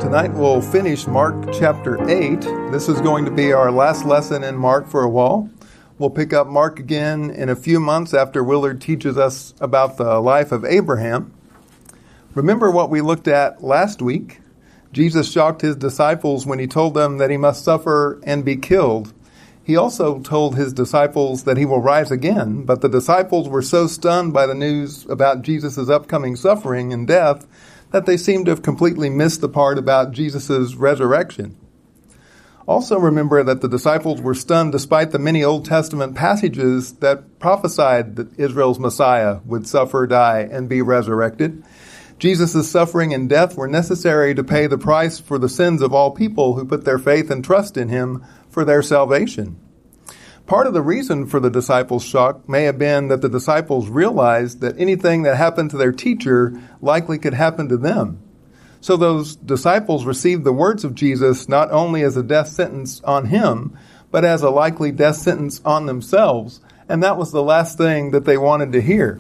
Tonight we'll finish Mark chapter 8. This is going to be our last lesson in Mark for a while. We'll pick up Mark again in a few months after Willard teaches us about the life of Abraham. Remember what we looked at last week? Jesus shocked his disciples when he told them that he must suffer and be killed. He also told his disciples that he will rise again, but the disciples were so stunned by the news about Jesus' upcoming suffering and death that they seemed to have completely missed the part about Jesus' resurrection. Also remember that the disciples were stunned despite the many Old Testament passages that prophesied that Israel's Messiah would suffer, die, and be resurrected. Jesus' suffering and death were necessary to pay the price for the sins of all people who put their faith and trust in him for their salvation. Part of the reason for the disciples' shock may have been that the disciples realized that anything that happened to their teacher likely could happen to them. So those disciples received the words of Jesus not only as a death sentence on him, but as a likely death sentence on themselves, and that was the last thing that they wanted to hear.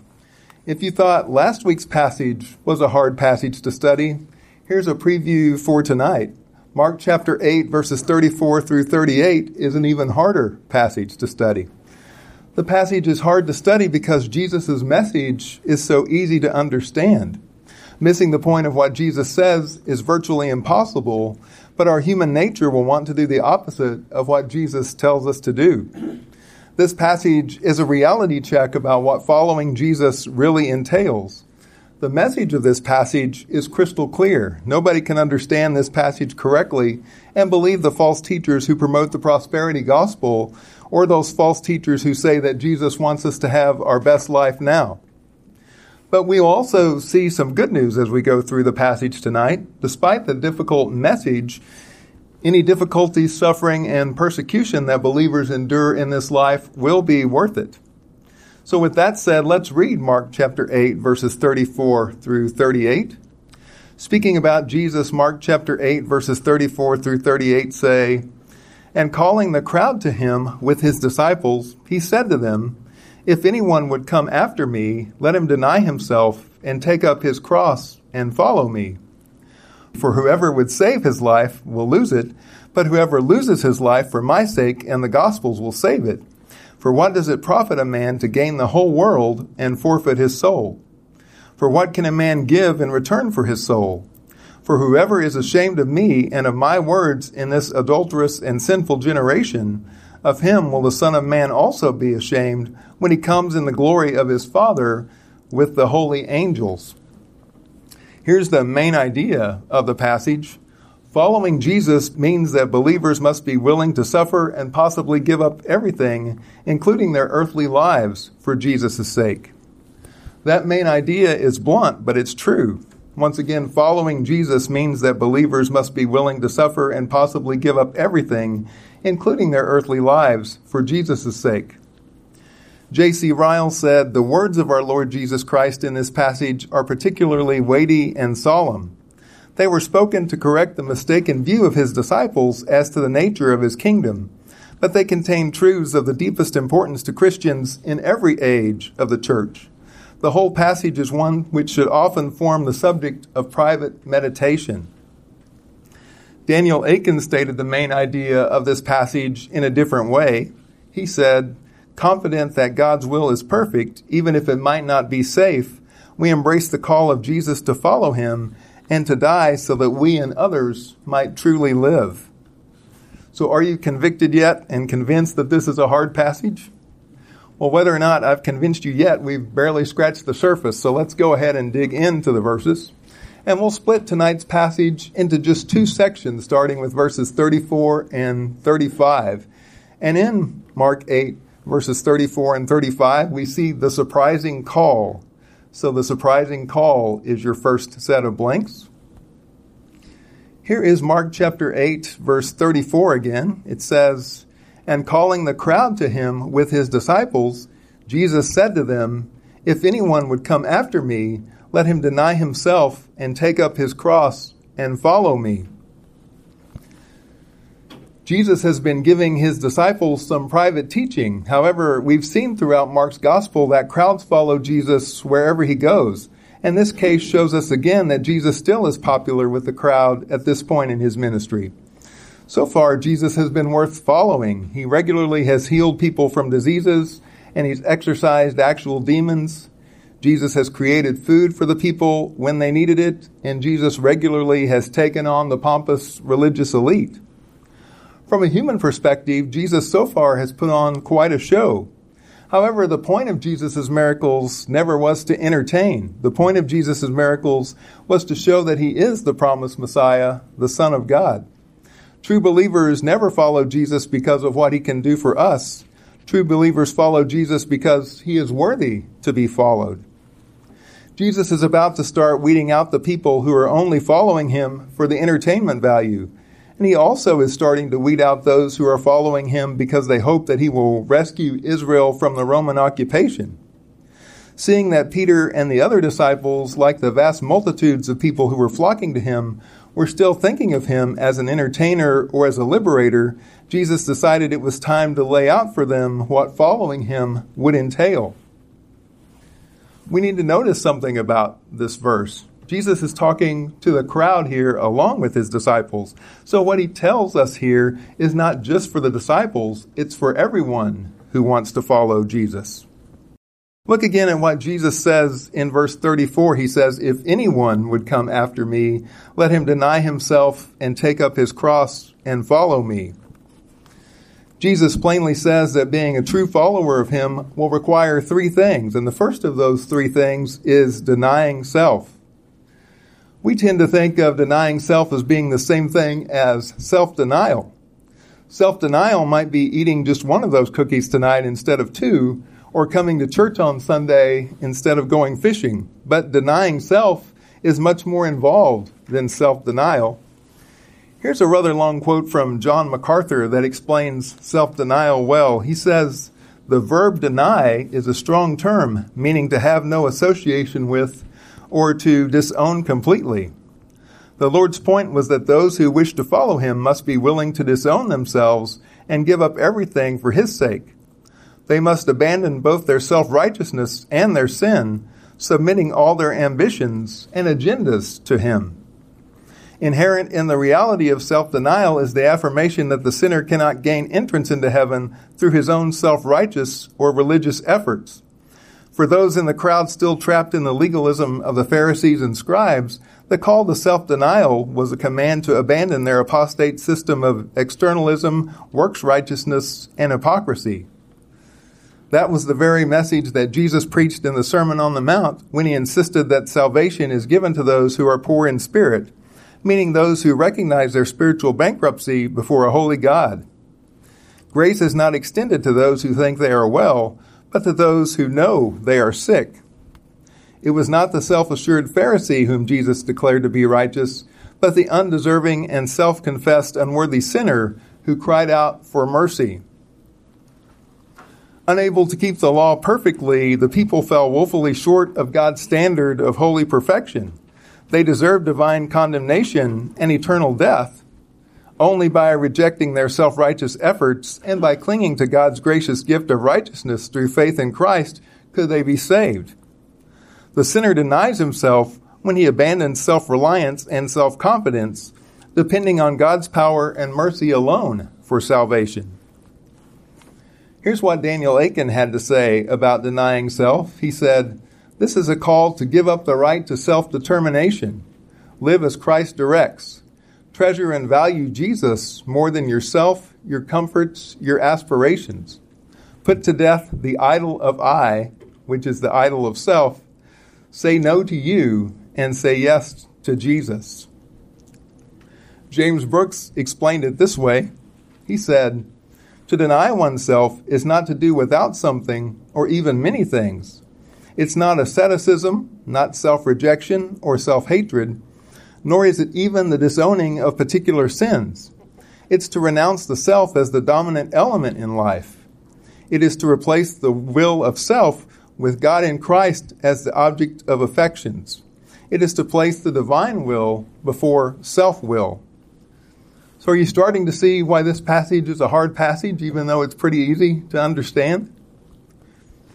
If you thought last week's passage was a hard passage to study, here's a preview for tonight. Mark chapter 8, verses 34 through 38 is an even harder passage to study. The passage is hard to study because Jesus' message is so easy to understand. Missing the point of what Jesus says is virtually impossible, but our human nature will want to do the opposite of what Jesus tells us to do. This passage is a reality check about what following Jesus really entails. The message of this passage is crystal clear. Nobody can understand this passage correctly and believe the false teachers who promote the prosperity gospel or those false teachers who say that Jesus wants us to have our best life now. But we'll also see some good news as we go through the passage tonight. Despite the difficult message, any difficulties, suffering, and persecution that believers endure in this life will be worth it. So with that said, let's read Mark chapter 8, verses 34 through 38. Speaking about Jesus, Mark chapter 8, verses 34 through 38 say, "And calling the crowd to him with his disciples, he said to them, 'If anyone would come after me, let him deny himself and take up his cross and follow me. For whoever would save his life will lose it, but whoever loses his life for my sake and the gospel's will save it. For what does it profit a man to gain the whole world and forfeit his soul? For what can a man give in return for his soul? For whoever is ashamed of me and of my words in this adulterous and sinful generation, of him will the Son of Man also be ashamed when he comes in the glory of his Father with the holy angels.'" Here's the main idea of the passage. Following Jesus means that believers must be willing to suffer and possibly give up everything, including their earthly lives, for Jesus' sake. That main idea is blunt, but it's true. Once again, following Jesus means that believers must be willing to suffer and possibly give up everything, including their earthly lives, for Jesus' sake. J.C. Ryle said, "The words of our Lord Jesus Christ in this passage are particularly weighty and solemn. They were spoken to correct the mistaken view of his disciples as to the nature of his kingdom, but they contain truths of the deepest importance to Christians in every age of the church. The whole passage is one which should often form the subject of private meditation." Daniel Aiken stated the main idea of this passage in a different way. He said, "Confident that God's will is perfect, even if it might not be safe, we embrace the call of Jesus to follow him and to die so that we and others might truly live." So are you convicted yet and convinced that this is a hard passage? Well, whether or not I've convinced you yet, we've barely scratched the surface, so let's go ahead and dig into the verses. And we'll split tonight's passage into just two sections, starting with verses 34 and 35. And in Mark 8, verses 34 and 35, we see the surprising call. So the surprising call is your first set of blanks. Here is Mark chapter 8, verse 34 again. It says, "And calling the crowd to him with his disciples, Jesus said to them, 'If anyone would come after me, let him deny himself and take up his cross and follow me.'" Jesus has been giving his disciples some private teaching. However, we've seen throughout Mark's gospel that crowds follow Jesus wherever he goes. And this case shows us again that Jesus still is popular with the crowd at this point in his ministry. So far, Jesus has been worth following. He regularly has healed people from diseases, and he's exorcised actual demons. Jesus has created food for the people when they needed it, and Jesus regularly has taken on the pompous religious elite. From a human perspective, Jesus so far has put on quite a show. However, the point of Jesus' miracles never was to entertain. The point of Jesus' miracles was to show that he is the promised Messiah, the Son of God. True believers never follow Jesus because of what he can do for us. True believers follow Jesus because he is worthy to be followed. Jesus is about to start weeding out the people who are only following him for the entertainment value. And he also is starting to weed out those who are following him because they hope that he will rescue Israel from the Roman occupation. Seeing that Peter and the other disciples, like the vast multitudes of people who were flocking to him, were still thinking of him as an entertainer or as a liberator, Jesus decided it was time to lay out for them what following him would entail. We need to notice something about this verse. Jesus is talking to the crowd here along with his disciples. So what he tells us here is not just for the disciples, it's for everyone who wants to follow Jesus. Look again at what Jesus says in verse 34. He says, "If anyone would come after me, let him deny himself and take up his cross and follow me." Jesus plainly says that being a true follower of him will require three things. And the first of those three things is denying self. We tend to think of denying self as being the same thing as self-denial. Self-denial might be eating just one of those cookies tonight instead of two, or coming to church on Sunday instead of going fishing. But denying self is much more involved than self-denial. Here's a rather long quote from John MacArthur that explains self-denial well. He says, "The verb deny is a strong term, meaning to have no association with or to disown completely. The Lord's point was that those who wish to follow him must be willing to disown themselves and give up everything for his sake. They must abandon both their self-righteousness and their sin, submitting all their ambitions and agendas to him. Inherent in the reality of self-denial is the affirmation that the sinner cannot gain entrance into heaven through his own self-righteous or religious efforts. For those in the crowd still trapped in the legalism of the Pharisees and scribes, the call to self-denial was a command to abandon their apostate system of externalism, works righteousness, and hypocrisy. That was the very message that Jesus preached in the Sermon on the Mount when he insisted that salvation is given to those who are poor in spirit, meaning those who recognize their spiritual bankruptcy before a holy God. Grace is not extended to those who think they are well, but to those who know they are sick. It was not the self-assured Pharisee whom Jesus declared to be righteous, but the undeserving and self-confessed unworthy sinner who cried out for mercy. Unable to keep the law perfectly, the people fell woefully short of God's standard of holy perfection. They deserved divine condemnation and eternal death. Only by rejecting their self-righteous efforts and by clinging to God's gracious gift of righteousness through faith in Christ could they be saved. The sinner denies himself when he abandons self-reliance and self-confidence, depending on God's power and mercy alone for salvation. Here's what Daniel Aiken had to say about denying self. He said, "This is a call to give up the right to self-determination. Live as Christ directs. Treasure and value Jesus more than yourself, your comforts, your aspirations. Put to death the idol of I, which is the idol of self. Say no to you and say yes to Jesus." James Brooks explained it this way. He said, "To deny oneself is not to do without something or even many things. It's not asceticism, not self-rejection or self-hatred, nor is it even the disowning of particular sins. It's to renounce the self as the dominant element in life. It is to replace the will of self with God in Christ as the object of affections. It is to place the divine will before self-will." So are you starting to see why this passage is a hard passage, even though it's pretty easy to understand?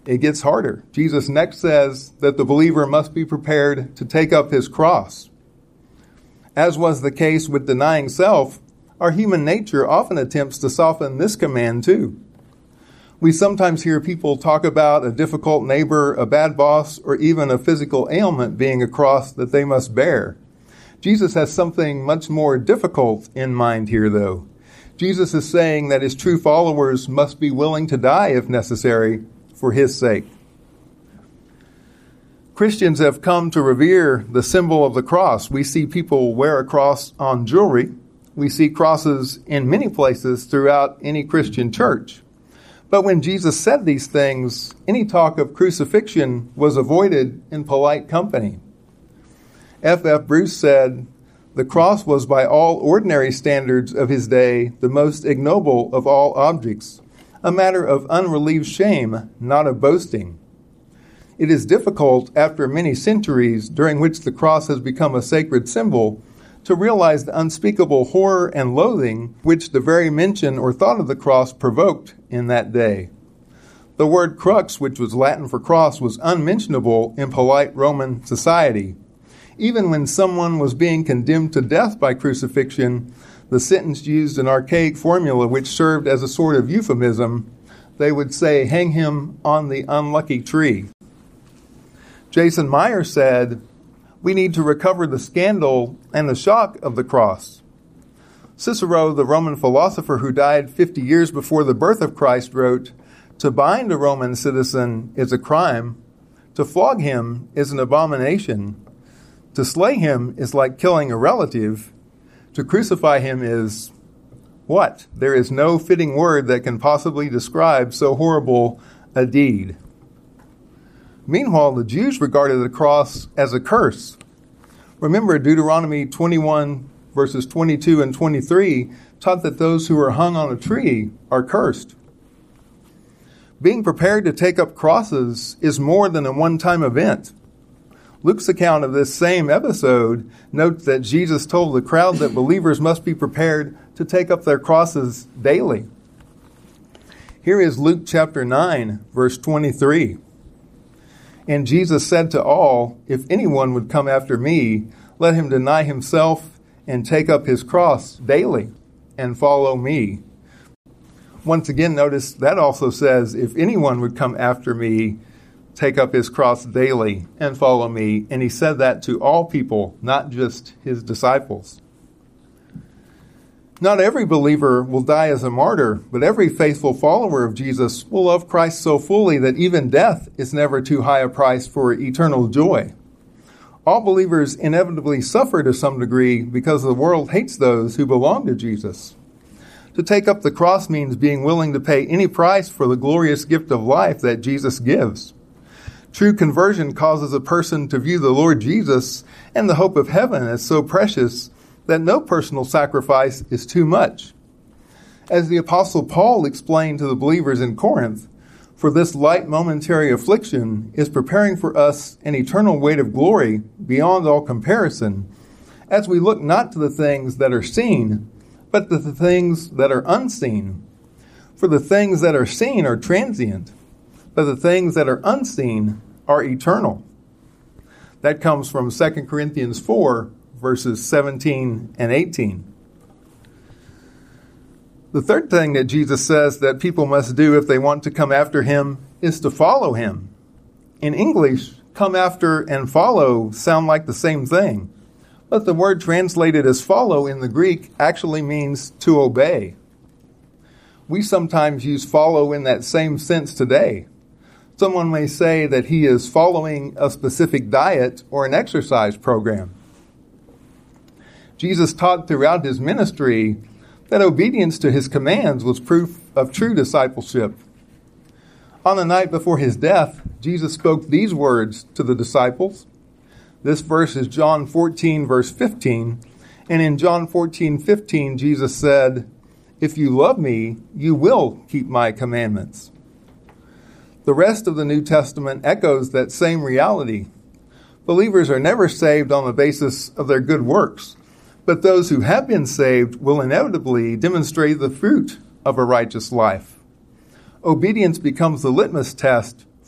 it gets harder. Jesus next says that the believer must be prepared to take up his cross. As was the case with denying self, our human nature often attempts to soften this command too. We sometimes hear people talk about a difficult neighbor, a bad boss, or even a physical ailment being a cross that they must bear. Jesus has something much more difficult in mind here, though. Jesus is saying that his true followers must be willing to die if necessary for his sake. Christians have come to revere the symbol of the cross. We see people wear a cross on jewelry. We see crosses in many places throughout any Christian church. But when Jesus said these things, any talk of crucifixion was avoided in polite company. F.F. Bruce said, "The cross was by all ordinary standards of his day the most ignoble of all objects, a matter of unrelieved shame, not of boasting. It is difficult, after many centuries during which the cross has become a sacred symbol, to realize the unspeakable horror and loathing which the very mention or thought of the cross provoked in that day. The word crux, which was Latin for cross, was unmentionable in polite Roman society. Even when someone was being condemned to death by crucifixion, the sentence used an archaic formula which served as a sort of euphemism. They would say, "Hang him on the unlucky tree." Jason Meyer said, "We need to recover the scandal and the shock of the cross." Cicero, the Roman philosopher who died 50 years before the birth of Christ, wrote, "To bind a Roman citizen is a crime. To flog him is an abomination. To slay him is like killing a relative. To crucify him is..." What? There is no fitting word that can possibly describe so horrible a deed. Meanwhile, the Jews regarded the cross as a curse. Remember, Deuteronomy 21, verses 22 and 23, taught that those who are hung on a tree are cursed. Being prepared to take up crosses is more than a one-time event. Luke's account of this same episode notes that Jesus told the crowd that believers must be prepared to take up their crosses daily. Here is Luke chapter 9, verse 23. "And Jesus said to all, 'If anyone would come after me, let him deny himself and take up his cross daily and follow me.'" Once again, notice that also says, "If anyone would come after me, take up his cross daily and follow me." And he said that to all people, not just his disciples. Not every believer will die as a martyr, but every faithful follower of Jesus will love Christ so fully that even death is never too high a price for eternal joy. All believers inevitably suffer to some degree because the world hates those who belong to Jesus. To take up the cross means being willing to pay any price for the glorious gift of life that Jesus gives. True conversion causes a person to view the Lord Jesus and the hope of heaven as so precious that no personal sacrifice is too much. As the Apostle Paul explained to the believers in Corinth, "For this light momentary affliction is preparing for us an eternal weight of glory beyond all comparison, as we look not to the things that are seen, but to the things that are unseen. For the things that are seen are transient, but the things that are unseen are eternal." That comes from 2 Corinthians 4, verses 17 and 18. The third thing that Jesus says that people must do if they want to come after him is to follow him. In English, come after and follow sound like the same thing, but the word translated as follow in the Greek actually means to obey. We sometimes use follow in that same sense today. Someone may say that he is following a specific diet or an exercise program. Jesus taught throughout his ministry that obedience to his commands was proof of true discipleship. On the night before his death, Jesus spoke these words to the disciples. This verse is John 14, verse 15. And in John 14:15, Jesus said, "If you love me, you will keep my commandments." The rest of the New Testament echoes that same reality. Believers are never saved on the basis of their good works, but those who have been saved will inevitably demonstrate the fruit of a righteous life. Obedience becomes the litmus test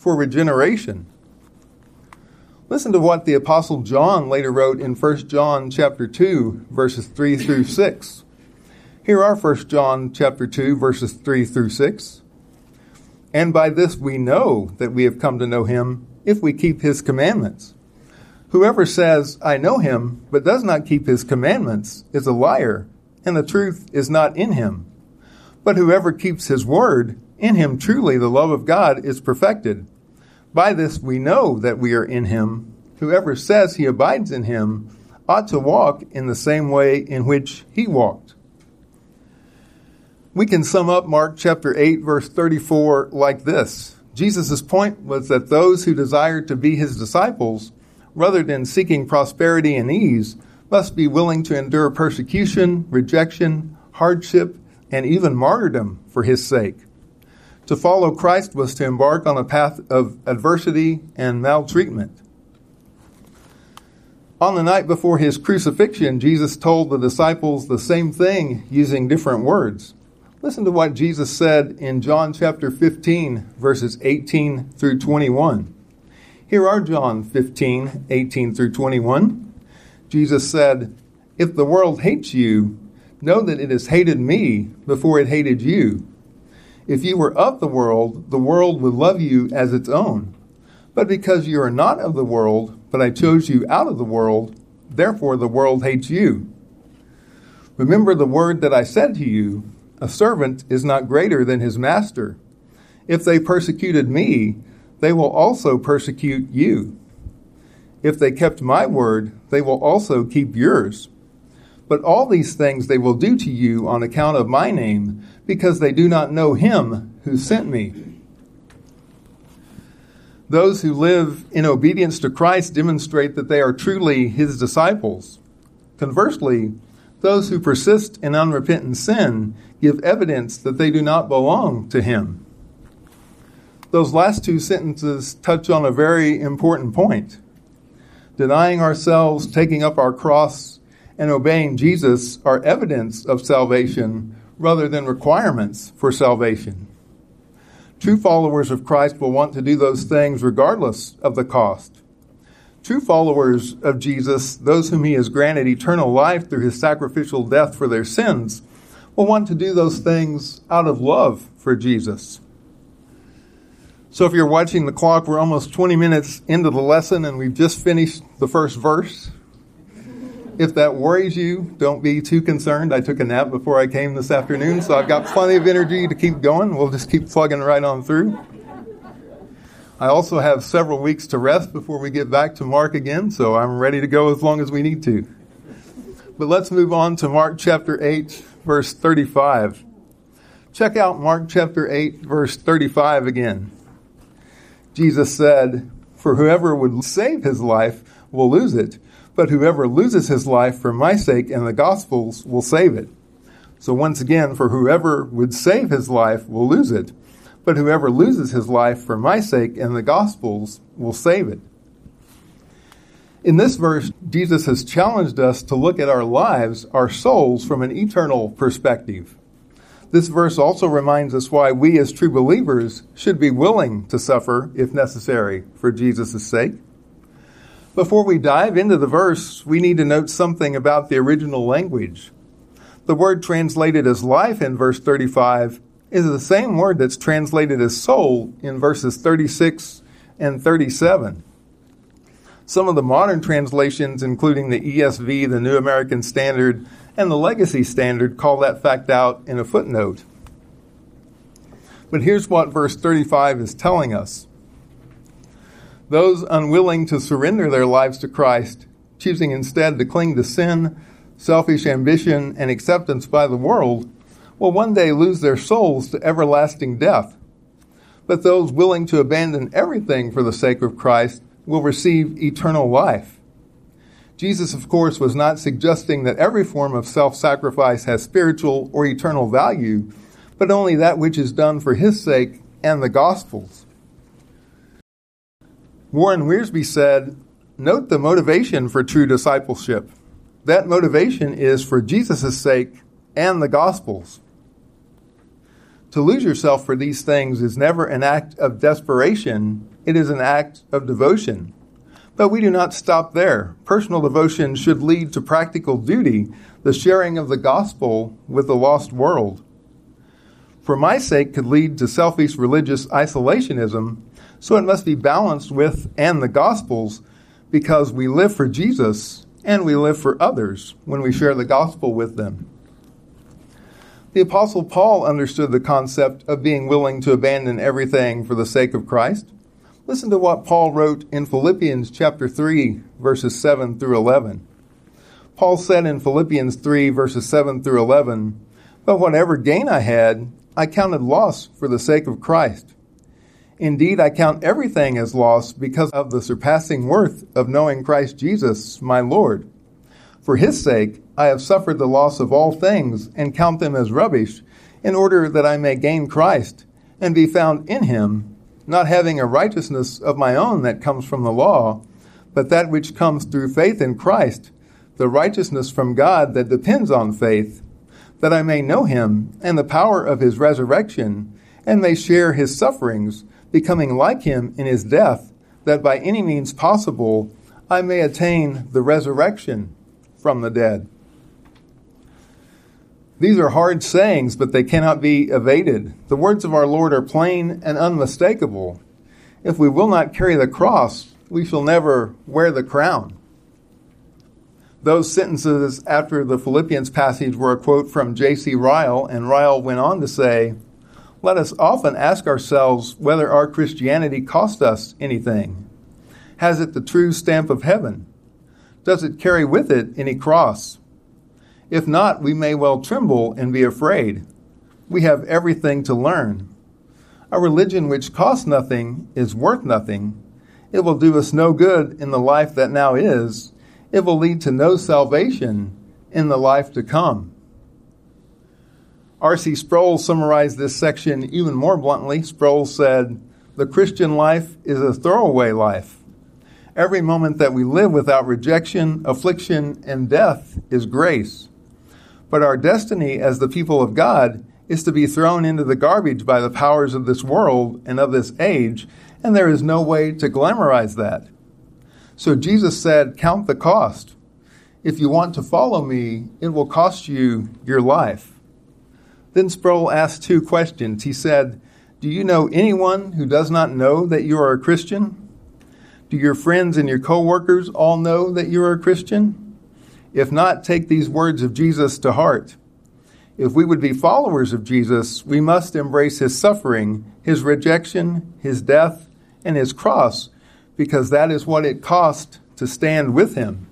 for regeneration. Listen to what the Apostle John later wrote in 1 John chapter 2, verses 3 through 6. Here are 1 John chapter 2, verses 3 through 6. And by this we know that we have come to know him, if we keep his commandments. Whoever says, I know him, but does not keep his commandments, is a liar, and the truth is not in him. But whoever keeps his word, in him truly the love of God is perfected. By this we know that we are in him. Whoever says he abides in him ought to walk in the same way in which he walked. We can sum up Mark chapter 8, verse 34 like this. Jesus' point was that those who desire to be his disciples, rather than seeking prosperity and ease, must be willing to endure persecution, rejection, hardship, and even martyrdom for his sake. To follow Christ was to embark on a path of adversity and maltreatment. On the night before his crucifixion, Jesus told the disciples the same thing using different words. Listen to what Jesus said in John chapter 15, verses 18 through 21. Here are John 15, 18 through 21. Jesus said, If the world hates you, know that it has hated me before it hated you. If you were of the world would love you as its own. But because you are not of the world, but I chose you out of the world, therefore the world hates you. Remember the word that I said to you, a servant is not greater than his master. If they persecuted me, they will also persecute you. If they kept my word, they will also keep yours. But all these things they will do to you on account of my name, because they do not know him who sent me. Those who live in obedience to Christ demonstrate that they are truly his disciples. Conversely, those who persist in unrepentant sin give evidence that they do not belong to him. Those last two sentences touch on a very important point. Denying ourselves, taking up our cross, and obeying Jesus are evidence of salvation rather than requirements for salvation. True followers of Christ will want to do those things regardless of the cost. True followers of Jesus, those whom he has granted eternal life through his sacrificial death for their sins, will want to do those things out of love for Jesus. So if you're watching the clock, we're almost 20 minutes into the lesson and we've just finished the first verse. If that worries you, don't be too concerned. I took a nap before I came this afternoon, so I've got plenty of energy to keep going. We'll just keep plugging right on through. I also have several weeks to rest before we get back to Mark again, so I'm ready to go as long as we need to. But let's move on to Mark chapter 8, verse 35. Check out Mark chapter 8, verse 35 again. Jesus said, For whoever would save his life will lose it, but whoever loses his life for my sake and the gospel's will save it. So once again, for whoever would save his life will lose it, but whoever loses his life for my sake and the gospel's will save it. In this verse, Jesus has challenged us to look at our lives, our souls, from an eternal perspective. This verse also reminds us why we as true believers should be willing to suffer, if necessary, for Jesus' sake. Before we dive into the verse, we need to note something about the original language. The word translated as life in verse 35 is the same word that's translated as soul in verses 36 and 37. Some of the modern translations, including the ESV, the New American Standard, and the Legacy Standard, call that fact out in a footnote. But here's what verse 35 is telling us. Those unwilling to surrender their lives to Christ, choosing instead to cling to sin, selfish ambition, and acceptance by the world, will one day lose their souls to everlasting death. But those willing to abandon everything for the sake of Christ will receive eternal life. Jesus, of course, was not suggesting that every form of self-sacrifice has spiritual or eternal value, but only that which is done for his sake and the gospel's. Warren Wiersbe said, note the motivation for true discipleship. That motivation is for Jesus' sake and the gospel's. To lose yourself for these things is never an act of desperation. It is an act of devotion. But we do not stop there. Personal devotion should lead to practical duty, the sharing of the gospel with the lost world. For my sake could lead to selfish religious isolationism, so it must be balanced with and the gospels, because we live for Jesus and we live for others when we share the gospel with them. The Apostle Paul understood the concept of being willing to abandon everything for the sake of Christ. Listen to what Paul wrote in Philippians chapter 3, verses 7 through 11. Paul said in Philippians 3, verses 7 through 11, "But whatever gain I had, I counted loss for the sake of Christ. Indeed, I count everything as loss because of the surpassing worth of knowing Christ Jesus, my Lord. For his sake, I have suffered the loss of all things and count them as rubbish, in order that I may gain Christ and be found in him, not having a righteousness of my own that comes from the law, but that which comes through faith in Christ, the righteousness from God that depends on faith, that I may know him and the power of his resurrection, and may share his sufferings, becoming like him in his death, that by any means possible I may attain the resurrection from the dead." These are hard sayings, but they cannot be evaded. The words of our Lord are plain and unmistakable. If we will not carry the cross, we shall never wear the crown. Those sentences after the Philippians passage were a quote from J.C. Ryle, and Ryle went on to say, "Let us often ask ourselves whether our Christianity cost us anything. Has it the true stamp of heaven? Does it carry with it any cross? If not, we may well tremble and be afraid. We have everything to learn. A religion which costs nothing is worth nothing. It will do us no good in the life that now is. It will lead to no salvation in the life to come." R.C. Sproul summarized this section even more bluntly. Sproul said, "The Christian life is a throwaway life. Every moment that we live without rejection, affliction, and death is grace. But our destiny as the people of God is to be thrown into the garbage by the powers of this world and of this age, and there is no way to glamorize that. So Jesus said, 'Count the cost. If you want to follow me, it will cost you your life.'" Then Sproul asked two questions. He said, "Do you know anyone who does not know that you are a Christian? Do your friends and your co-workers all know that you are a Christian? If not, take these words of Jesus to heart. If we would be followers of Jesus, we must embrace his suffering, his rejection, his death, and his cross, because that is what it cost to stand with him."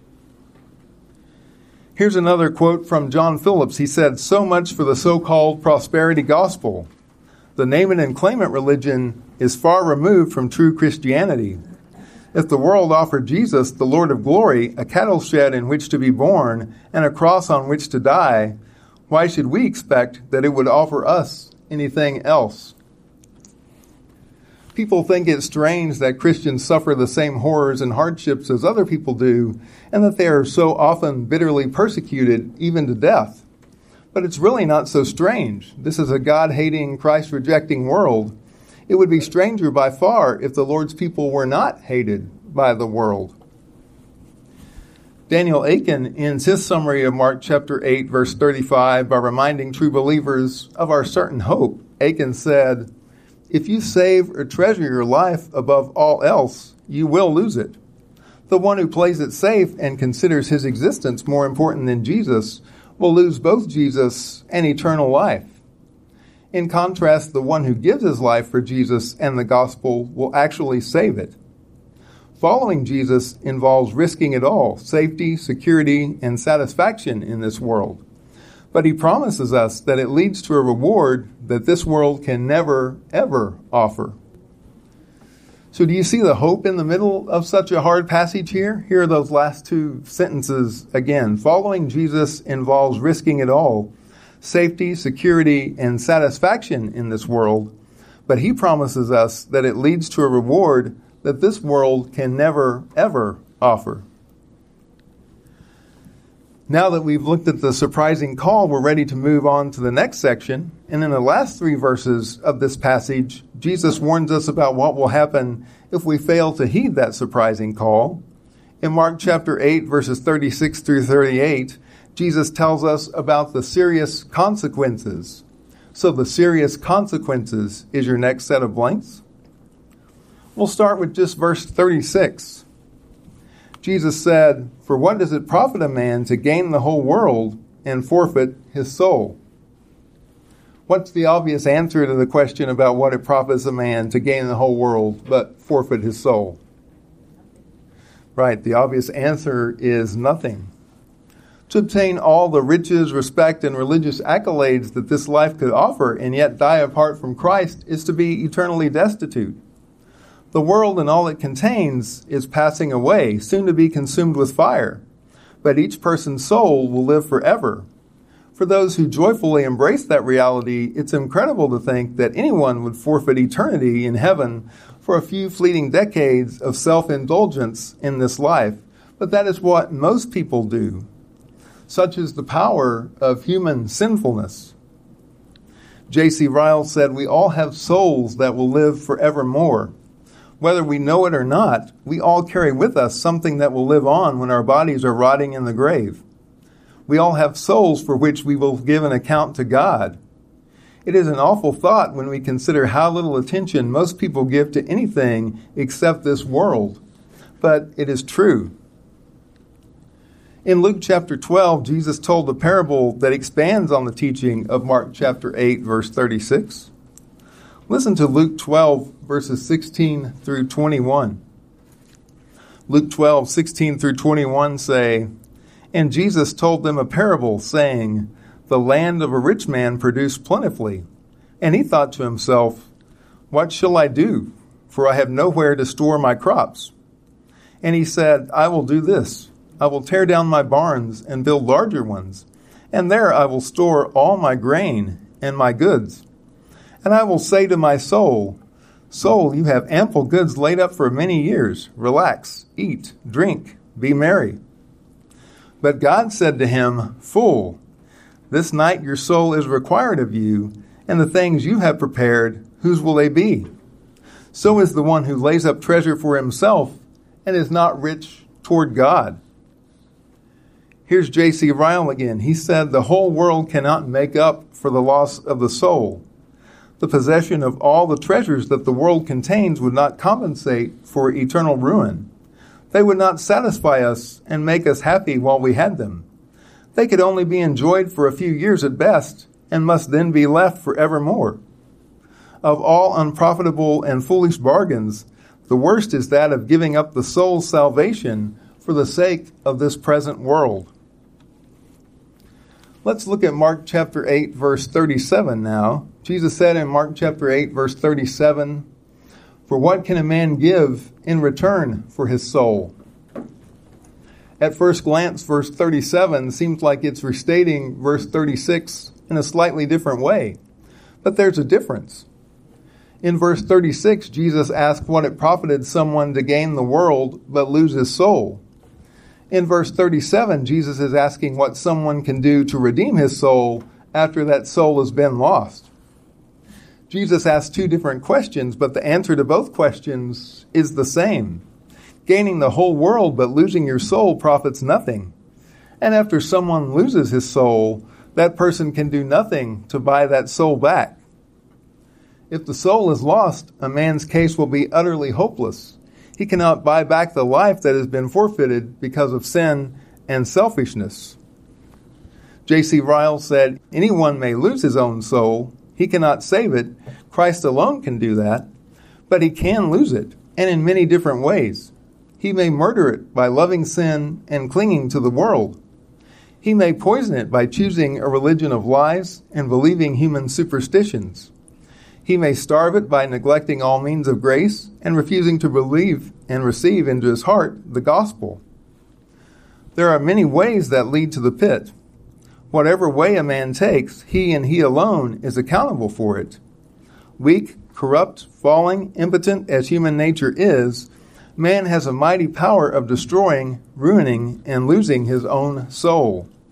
Here's another quote from John Phillips. He said, "So much for the so-called prosperity gospel. The name it and claim it religion is far removed from true Christianity. If the world offered Jesus, the Lord of glory, a cattle shed in which to be born and a cross on which to die, why should we expect that it would offer us anything else?" People think it's strange that Christians suffer the same horrors and hardships as other people do, and that they are so often bitterly persecuted, even to death. But it's really not so strange. This is a God-hating, Christ-rejecting world. It would be stranger by far if the Lord's people were not hated by the world. Daniel Akin ends his summary of Mark chapter 8, verse 35 by reminding true believers of our certain hope. Akin said, "If you save or treasure your life above all else, you will lose it. The one who plays it safe and considers his existence more important than Jesus will lose both Jesus and eternal life. In contrast, the one who gives his life for Jesus and the gospel will actually save it. Following Jesus involves risking it all, safety, security, and satisfaction in this world. But he promises us that it leads to a reward that this world can never, ever offer." So do you see the hope in the middle of such a hard passage here? Here are those last two sentences again. Following Jesus involves risking it all, safety, security, and satisfaction in this world, but he promises us that it leads to a reward that this world can never, ever offer. Now that we've looked at the surprising call, we're ready to move on to the next section. And in the last 3 verses of this passage, Jesus warns us about what will happen if we fail to heed that surprising call. In Mark chapter 8, verses 36 through 38, Jesus tells us about the serious consequences. So the serious consequences is your next set of blanks. We'll start with just verse 36. Jesus said, "For what does it profit a man to gain the whole world and forfeit his soul?" What's the obvious answer to the question about what it profits a man to gain the whole world but forfeit his soul? Right, the obvious answer is nothing. To obtain all the riches, respect, and religious accolades that this life could offer and yet die apart from Christ is to be eternally destitute. The world and all it contains is passing away, soon to be consumed with fire. But each person's soul will live forever. For those who joyfully embrace that reality, it's incredible to think that anyone would forfeit eternity in heaven for a few fleeting decades of self-indulgence in this life. But that is what most people do. Such is the power of human sinfulness. J.C. Ryle said, "We all have souls that will live forevermore. Whether we know it or not, we all carry with us something that will live on when our bodies are rotting in the grave. We all have souls for which we will give an account to God. It is an awful thought when we consider how little attention most people give to anything except this world. But it is true." In Luke chapter 12, Jesus told a parable that expands on the teaching of Mark chapter 8, verse 36. Listen to Luke 12, verses 16 through 21. Luke 12, 16 through 21 say, "And Jesus told them a parable, saying, The land of a rich man produced plentifully. And he thought to himself, What shall I do? For I have nowhere to store my crops. And he said, I will do this. I will tear down my barns and build larger ones, and there I will store all my grain and my goods. And I will say to my soul, Soul, you have ample goods laid up for many years. Relax, eat, drink, be merry. But God said to him, Fool, this night your soul is required of you, and the things you have prepared, whose will they be? So is the one who lays up treasure for himself and is not rich toward God." Here's J.C. Ryle again. He said, "The whole world cannot make up for the loss of the soul. The possession of all the treasures that the world contains would not compensate for eternal ruin. They would not satisfy us and make us happy while we had them. They could only be enjoyed for a few years at best, and must then be left forevermore. Of all unprofitable and foolish bargains, the worst is that of giving up the soul's salvation for the sake of this present world." Let's look at Mark chapter 8, verse 37 now. Jesus said in Mark chapter 8, verse 37, "For what can a man give in return for his soul?" At first glance, verse 37 seems like it's restating verse 36 in a slightly different way. But there's a difference. In verse 36, Jesus asked what it profited someone to gain the world but lose his soul. In verse 37, Jesus is asking what someone can do to redeem his soul after that soul has been lost. Jesus asked two different questions, but the answer to both questions is the same. Gaining the whole world but losing your soul profits nothing. And after someone loses his soul, that person can do nothing to buy that soul back. If the soul is lost, a man's case will be utterly hopeless. He cannot buy back the life that has been forfeited because of sin and selfishness. J.C. Ryle said, "Anyone may lose his own soul. He cannot save it. Christ alone can do that. But he can lose it, and in many different ways. He may murder it by loving sin and clinging to the world. He may poison it by choosing a religion of lies and believing human superstitions. He may starve it by neglecting all means of grace and refusing to believe and receive into his heart the gospel. There are many ways that lead to the pit. Whatever way a man takes, he and he alone is accountable for it. Weak, corrupt, falling, impotent as human nature is, man has a mighty power of destroying, ruining, and losing his own soul.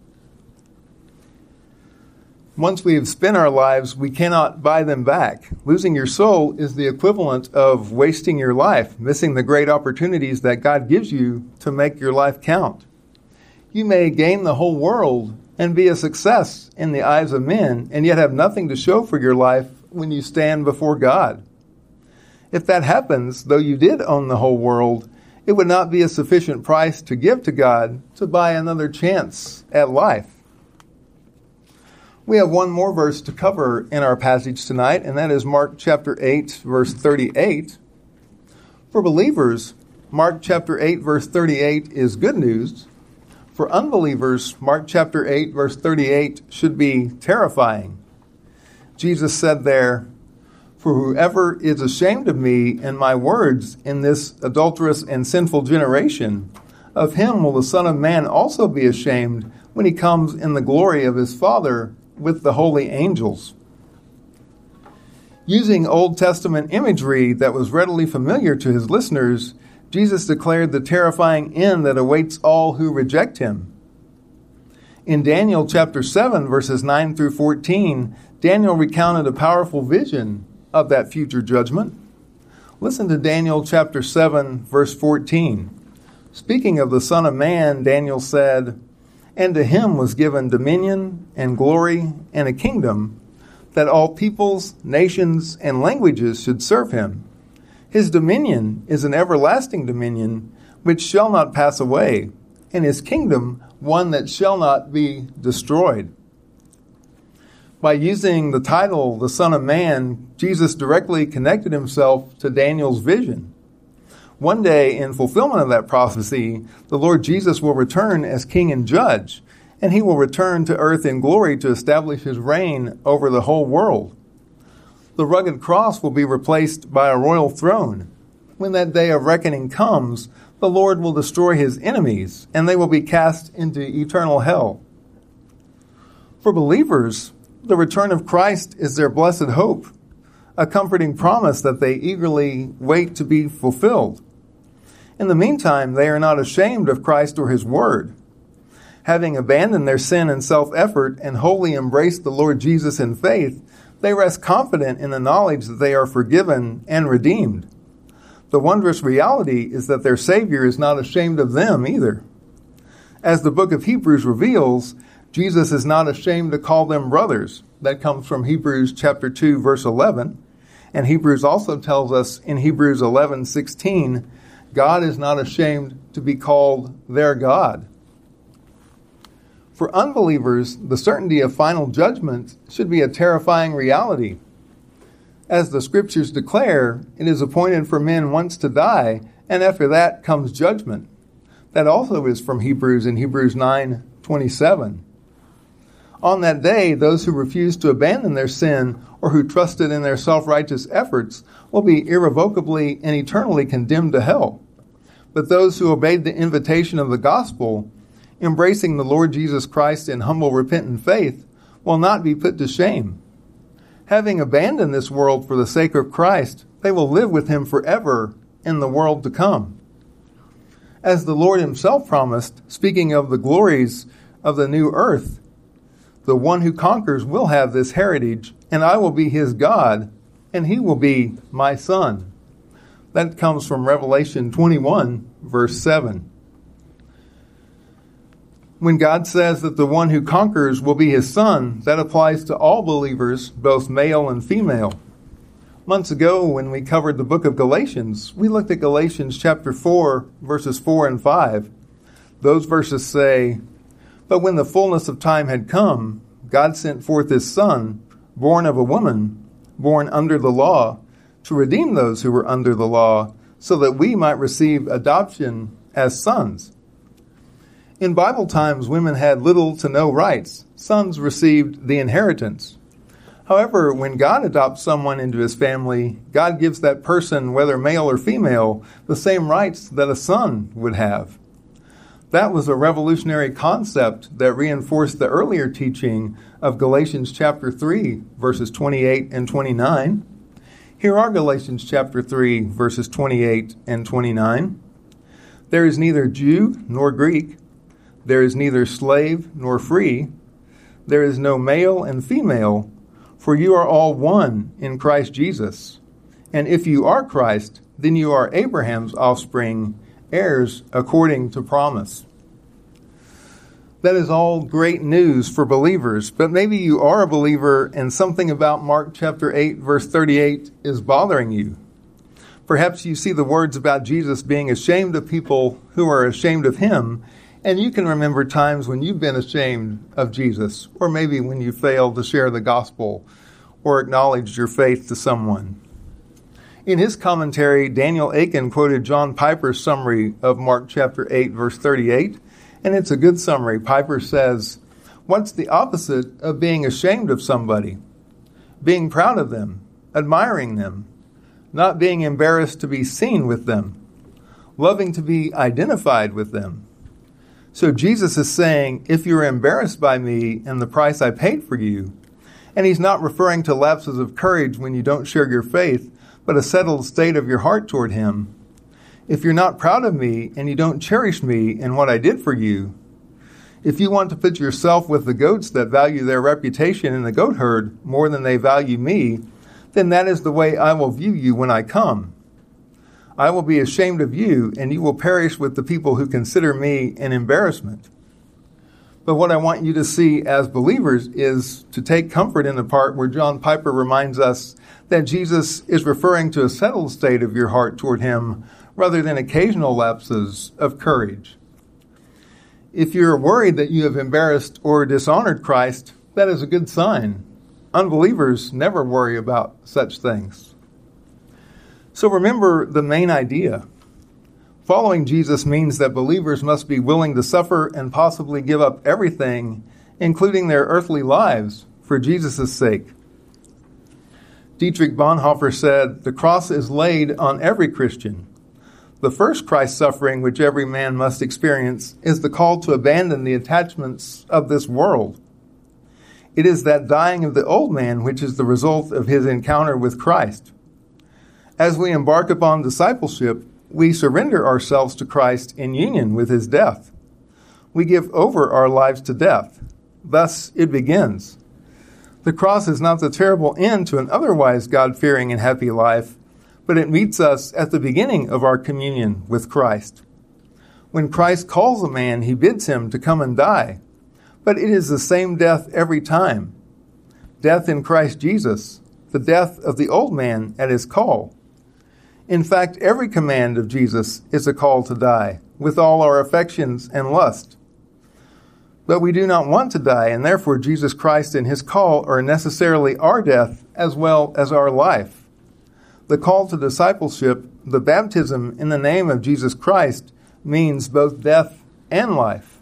Once we have spent our lives, we cannot buy them back. Losing your soul is the equivalent of wasting your life, missing the great opportunities that God gives you to make your life count. You may gain the whole world and be a success in the eyes of men, and yet have nothing to show for your life when you stand before God. If that happens, though you did own the whole world, it would not be a sufficient price to give to God to buy another chance at life. We have one more verse to cover in our passage tonight, and that is Mark chapter 8, verse 38. For believers, Mark chapter 8, verse 38 is good news. For unbelievers, Mark chapter 8, verse 38 should be terrifying. Jesus said there, "For whoever is ashamed of me and my words in this adulterous and sinful generation, of him will the Son of Man also be ashamed when he comes in the glory of his Father with the holy angels." Using Old Testament imagery that was readily familiar to his listeners, Jesus declared the terrifying end that awaits all who reject him. In Daniel chapter 7, verses 9 through 14, Daniel recounted a powerful vision of that future judgment. Listen to Daniel chapter 7, verse 14. Speaking of the Son of Man, Daniel said, "And to him was given dominion and glory and a kingdom, that all peoples, nations, and languages should serve him. His dominion is an everlasting dominion, which shall not pass away, and his kingdom one that shall not be destroyed." By using the title, the Son of Man, Jesus directly connected himself to Daniel's vision. One day, in fulfillment of that prophecy, the Lord Jesus will return as king and judge, and he will return to earth in glory to establish his reign over the whole world. The rugged cross will be replaced by a royal throne. When that day of reckoning comes, the Lord will destroy his enemies, and they will be cast into eternal hell. For believers, the return of Christ is their blessed hope, a comforting promise that they eagerly wait to be fulfilled. In the meantime, they are not ashamed of Christ or his word. Having abandoned their sin and self-effort and wholly embraced the Lord Jesus in faith, they rest confident in the knowledge that they are forgiven and redeemed. The wondrous reality is that their Savior is not ashamed of them either. As the book of Hebrews reveals, Jesus is not ashamed to call them brothers. That comes from Hebrews chapter 2, verse 11. And Hebrews also tells us in Hebrews 11:16, God is not ashamed to be called their God. For unbelievers, the certainty of final judgment should be a terrifying reality. As the scriptures declare, it is appointed for men once to die, and after that comes judgment. That also is from Hebrews in Hebrews 9:27. On that day, those who refuse to abandon their sin or who trusted in their self-righteous efforts will be irrevocably and eternally condemned to hell. But those who obeyed the invitation of the gospel, embracing the Lord Jesus Christ in humble repentant faith, will not be put to shame. Having abandoned this world for the sake of Christ, they will live with him forever in the world to come. As the Lord himself promised, speaking of the glories of the new earth, the one who conquers will have this heritage, and I will be his God, and he will be my son. That comes from Revelation 21, verse 7. When God says that the one who conquers will be his son, that applies to all believers, both male and female. Months ago, when we covered the book of Galatians, we looked at Galatians chapter 4, verses 4 and 5. Those verses say, "But when the fullness of time had come, God sent forth his Son, born of a woman, born under the law, to redeem those who were under the law, so that we might receive adoption as sons." In Bible times, women had little to no rights. Sons received the inheritance. However, when God adopts someone into his family, God gives that person, whether male or female, the same rights that a son would have. That was a revolutionary concept that reinforced the earlier teaching of Galatians chapter 3, verses 28 and 29. Here are Galatians chapter 3, verses 28 and 29. "There is neither Jew nor Greek. There is neither slave nor free. There is no male and female, for you are all one in Christ Jesus. And if you are Christ, then you are Abraham's offspring, heirs according to promise. That is all great news for believers, but maybe you are a believer and something about Mark chapter 8, verse 38 is bothering you. Perhaps you see the words about Jesus being ashamed of people who are ashamed of him, and you can remember times when you've been ashamed of Jesus, or maybe when you failed to share the gospel or acknowledged your faith to someone. In his commentary, Daniel Akin quoted John Piper's summary of Mark chapter 8, verse 38, and it's a good summary. Piper says, what's the opposite of being ashamed of somebody? Being proud of them, admiring them, not being embarrassed to be seen with them, loving to be identified with them. So Jesus is saying, if you're embarrassed by me and the price I paid for you, and he's not referring to lapses of courage when you don't share your faith, but a settled state of your heart toward him. If you're not proud of me and you don't cherish me and what I did for you, if you want to put yourself with the goats that value their reputation in the goat herd more than they value me, then that is the way I will view you when I come. I will be ashamed of you, and you will perish with the people who consider me an embarrassment. But what I want you to see as believers is to take comfort in the part where John Piper reminds us that Jesus is referring to a settled state of your heart toward him rather than occasional lapses of courage. If you're worried that you have embarrassed or dishonored Christ, that is a good sign. Unbelievers never worry about such things. So remember the main idea. Following Jesus means that believers must be willing to suffer and possibly give up everything, including their earthly lives, for Jesus' sake. Dietrich Bonhoeffer said, the cross is laid on every Christian. The first Christ suffering which every man must experience is the call to abandon the attachments of this world. It is that dying of the old man which is the result of his encounter with Christ. As we embark upon discipleship, we surrender ourselves to Christ in union with his death. We give over our lives to death. Thus it begins. The cross is not the terrible end to an otherwise God-fearing and happy life, but it meets us at the beginning of our communion with Christ. When Christ calls a man, he bids him to come and die. But it is the same death every time. Death in Christ Jesus, the death of the old man at his call. In fact, every command of Jesus is a call to die, with all our affections and lust. But we do not want to die, and therefore Jesus Christ and his call are necessarily our death as well as our life. The call to discipleship, the baptism in the name of Jesus Christ, means both death and life.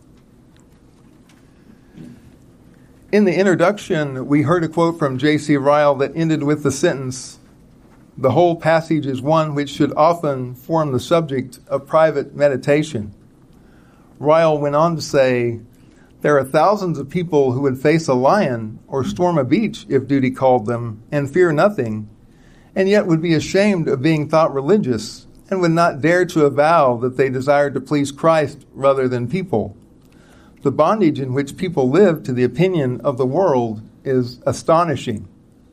In the introduction, we heard a quote from J.C. Ryle that ended with the sentence, the whole passage is one which should often form the subject of private meditation. Ryle went on to say, there are thousands of people who would face a lion or storm a beach if duty called them and fear nothing, and yet would be ashamed of being thought religious and would not dare to avow that they desired to please Christ rather than people. The bondage in which people live to the opinion of the world is astonishing.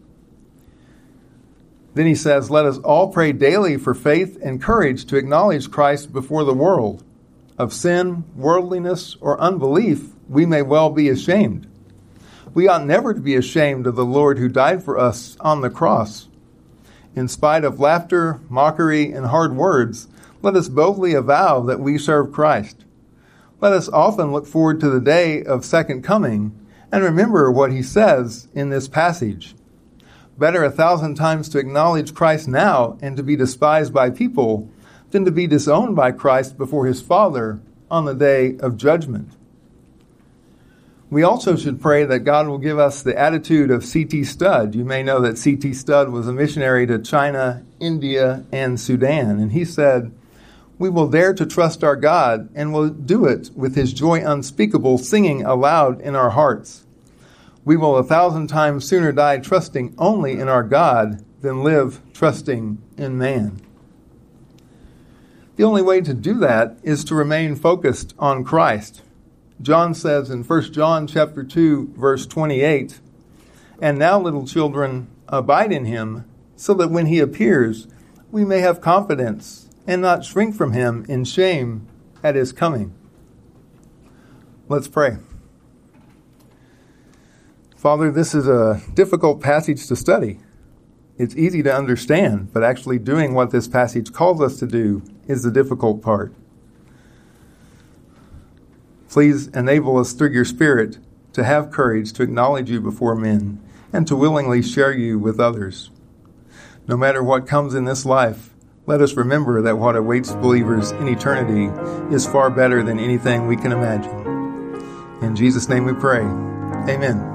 Then he says, let us all pray daily for faith and courage to acknowledge Christ before the world. Of sin, worldliness, or unbelief, we may well be ashamed. We ought never to be ashamed of the Lord who died for us on the cross. In spite of laughter, mockery, and hard words, let us boldly avow that we serve Christ. Let us often look forward to the day of second coming and remember what he says in this passage. Better 1,000 times to acknowledge Christ now and to be despised by people than to be disowned by Christ before his Father on the day of judgment. We also should pray that God will give us the attitude of C.T. Studd. You may know that C.T. Studd was a missionary to China, India, and Sudan, and he said, we will dare to trust our God and will do it with his joy unspeakable singing aloud in our hearts. We will 1,000 times sooner die trusting only in our God than live trusting in man. The only way to do that is to remain focused on Christ. John says in 1 John chapter 2, verse 28, "And now, little children, abide in him, so that when he appears, we may have confidence and not shrink from him in shame at his coming." Let's pray. Father, this is a difficult passage to study. It's easy to understand, but actually doing what this passage calls us to do is the difficult part. Please enable us through your Spirit to have courage to acknowledge you before men and to willingly share you with others. No matter what comes in this life, let us remember that what awaits believers in eternity is far better than anything we can imagine. In Jesus' name we pray. Amen.